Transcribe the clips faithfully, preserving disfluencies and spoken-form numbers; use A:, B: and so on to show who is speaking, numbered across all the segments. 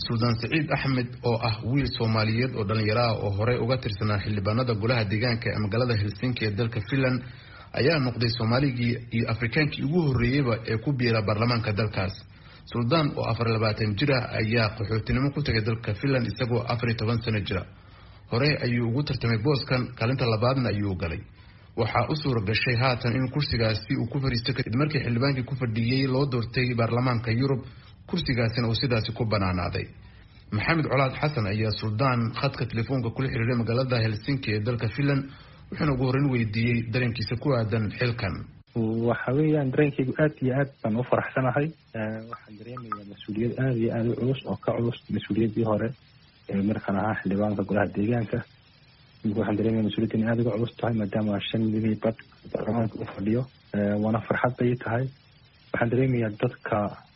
A: Suldaan Saciid Axmed oo ah wiil Soomaaliyeed oo dhalinyaro ah oo hore uga tirsanaa xildhibaanada golaha deegaanka ee magaalada Helsinki ee dalka Finland ayaa noqday Soomaaligii iyo Afrikaankii ugu horeeyay ee ku biira baarlamaanka dalkaas. Suldaan oo afar iyo labaatan jir ah ayaa qaxootinimo ku tagay dalka Finland isagoo afar iyo toban sano jira. Hore ayuu ugu tartamay booskan, kaalinta labaadna ayuu galay. Waxa uu suura gashay haatan in kursigaasi uu ku fariisto kadib markii xildhibaankii ku fadhiyay loo doortay baarlamaanka Yurub, kursigaasina uu sidaasi ku banaanaaday. Maxamed Colaad Xasan ayaa Suldaan khadka telefoonka kula xiriiray magaalada Helsinki ee dalka Finland, wuxuuna ugu horreyn weydiiyey dareenkiisa ku aadan xilkan.
B: waxa weeyaan dareenkaygu aad iyo aad baan u faraxsanahay. waxaan dareemayaa mas-uuliyad aad iyo aad u culus oo ka culus mas-uuliyaddii hore ee markaan ahaa xildhibaanka golaha deegaanka. waxaan dareemayaa mas-uuliyaddan aad uga culus tahay maadaama shan milyan bad baarlamaanka u fadhiyo. waana farxad bay tahay. waxaan dareemayaa dadka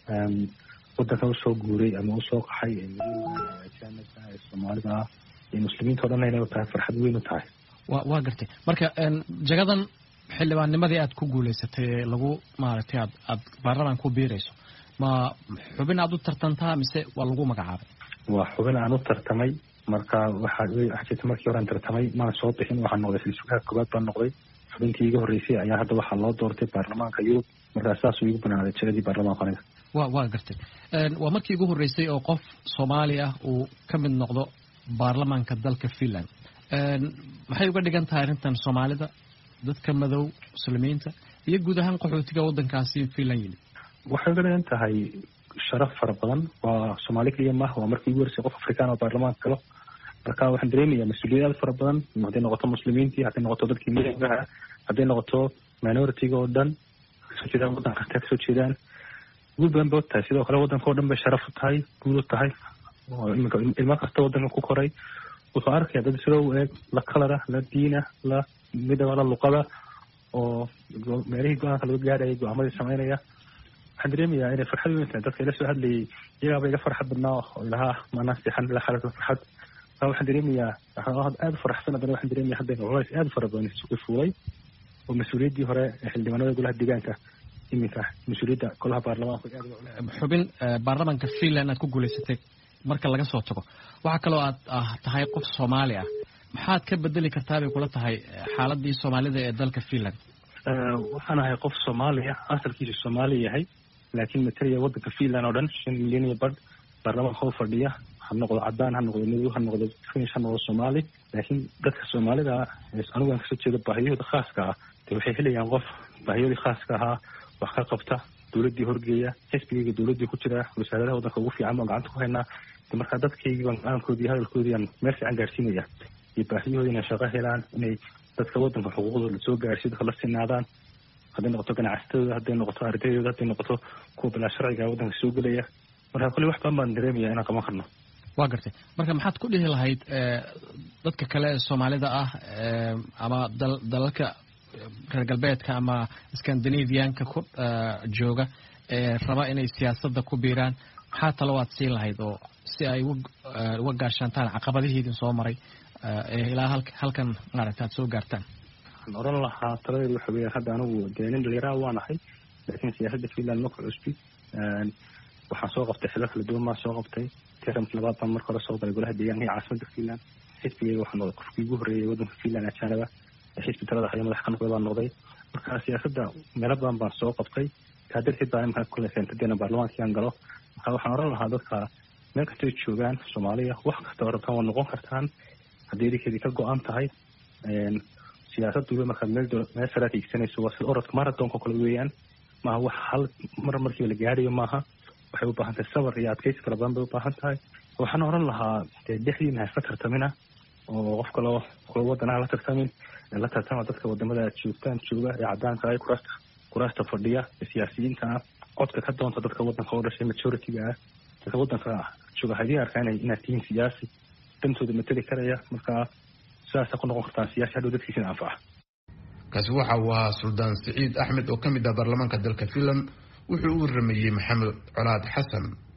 B: wadanka usoo guuray ama usoo qaxay ee ajaanibka ee Soomaalida ah iyo muslimiinta oo dhan inay tahay farxad weyn u tahay.
C: waa waa gartay marka jagadan xildhibaannimadii aad ku guuleysatay lagu maaragtay aad aad baarlamaan ku biirayso ma xubin aad u tartantaa mise waa lagu magacaabay?
B: waa xubin aan u tartamay. marka waxaa jirta markii hore aan tartamay maan soo bixin, waxaan noqday silsilaha koowaad baan noqday. xubintii iga horreysay ayaa hadda waxaa loo doortay baarlamaanka Yurub, markaa saasuu igu banaaday jagadii baarlamaanka aniga.
C: waa waa gartay waa markii ugu horreysay oo qof Soomaali ah uu ka mid noqdo baarlamaanka dalka Finland. maxay uga dhigan tahay arrintan Soomaalida, dadka madow, muslimiinta iyo guud ahaan qaxootiga waddankaasi Finland yimid?
B: waxay uga dhigan tahay sharaf fara badan. waa Soomaali kaliya maaha, waa markii ugu horreysay qof Afrikaan oo baarlamaanka galo. marka waxaan dareemayaa mas-uuliyad aad fara badan, hadday noqoto muslimiintii, hadday noqoto dadkii midowgaha, hadday noqoto minority-ga oo dhan kasoo jeedaan waddanka kasta kasoo jeedaan. guul badan bay u tahay. sidoo kale waddanka oo dhan bay sharaf u tahay, guul u tahay. oo iminka ilmo kasta waddanka ku koray wuxuu arkaya dad sida u eeg la kalara, la diina, la midaba, la luqada oo meelihii go-aanka laga gaadhayay go-aamadii samaynaya. waxaan dareemayaa inay farxad weyn tahay. dadka ila soo hadlayay iyagaaba iga farxad badnaa oo ilahaa maanaa seexan ila xalaka farxad. waxaan dareemayaa aad u faraxsan. haddana waxaan dareemaya hadda culays aad u fara badan isugu fuulay oo mas-uuliyaddii hore ee xildhibaanada golaha deegaanka iminka mas-uuliyadda golaha baarlamaanka aad uga
C: xubin baarlamaanka Finland aad ku guuleysatay marka laga soo tago, waxaa kaloo aad ah tahay qof Soomaali ah. maxaad ka bedeli kartaa bay kula tahay xaaladii Soomaalida ee dalka Finland?
B: waxaan ahay qof Soomaali ah, asalkiisu Soomaali yahay, laakiin matalaya waddanka Finland oo dhan shan milyan iyo badh baarlamaanka u fadhiya. ha noqdo cadaan, ha noqdo madow, ha noqdo Finnish, ha noqdo Soomaali. laakiin dadka Soomaalida anigu aan kasoo jeedo baahiyahooda khaaska ah dee waxay helayaan qof baahiyoodii khaaska ahaa wax ka qabta, dowladdii horgeeya, xisbigayga dowladdii ku jira, wasaaradaha waddanka ugu fiican baan gacanta ku haynaa. markaa dadkaygii baan go-aankoodii hadalkoodii aan meel fiican gaarsiinaya iyo baahiyahooda inay shaqo helaan, inay dadka waddanka xuquuqdooda soo gaarsiyo, dadka la sinaadaan. hadday noqoto ganacsatadooda, hadday noqoto ardaydooda, hadday noqoto kuwa bilaa sharciga waddanka soo gelaya. marka kolley wax badan baan dareemaya inaan qaban karno.
C: waa gartay marka maxaad ku dhihi lahayd dadka kale ee Soomaalida ah ama dalalka reer galbeedka ama Scandinavianka ku jooga ee raba inay siyaasadda ku biiraan? maxaa talo aad siin lahayd oo si ay uga gaashaantaan caqabadihiidin soo maray ee ilaa halkan maaragta aad soo gaartaan?
B: waxaan oran lahaa taladeedu waxa weeyaan hadda anigu dee nin dhalinyaro waan ahay, laakiin siyaasadda Finland ma ku cusbi. waxaan soo qabtay xilal kala duwan baan soo qabtay. tiramka labaad baan marka hore soo galay golaha deegaanka iyo caasimadda Finland. xisbigayga waxaa noqday qofkii ugu horreeyay waddanka Finland ajaanaba. xisbi talada haya madax ka noqday baan noqday. marka siyaasadda meelo badan baan soo qabtay. taa darteed baa imika kule keentadeena baarlamaankii aan galo. marka waxaan oran lahaa dadka meel kastay joogaan Soomaaliya, wax kasta oo rabtaan waa noqon kartaan haddii idinkeedii ka go-an tahay. siyaasaddu markaad meel meel sare tiigsanayso waa sida orodka marathonka kale weeyaan. maaha wax hal mar markiiba la gaadhayo maaha. waxay u baahan tahay sabar iyo adkaysi fara badan bay u baahan tahay. waxaan oran lahaa dee dhexdiina ha iska tartamina oo qof kaloo kula wadanaha la tartamin. la tartama dadka wadamada joogtaan jooga ee cadaanka ay kuraasta kuraasta fadhiya ee siyaasiyiinta ah. codka ka doonta dadka waddanka oo dhashay majority-ga ah. dadka waddanka jooga haddii arkaan inaad tihiin siyaasi dantooda matali karaya, markaa sidaasa ku noqon kartaan siyaasi hadhow dadkiisina anfaca.
A: kaasi waxa uu ahaa Suldaan Saciid Axmed oo ka mid ah baarlamaanka dalka Finland. wuxuu u waramayay Maxamed Colaad Xasan.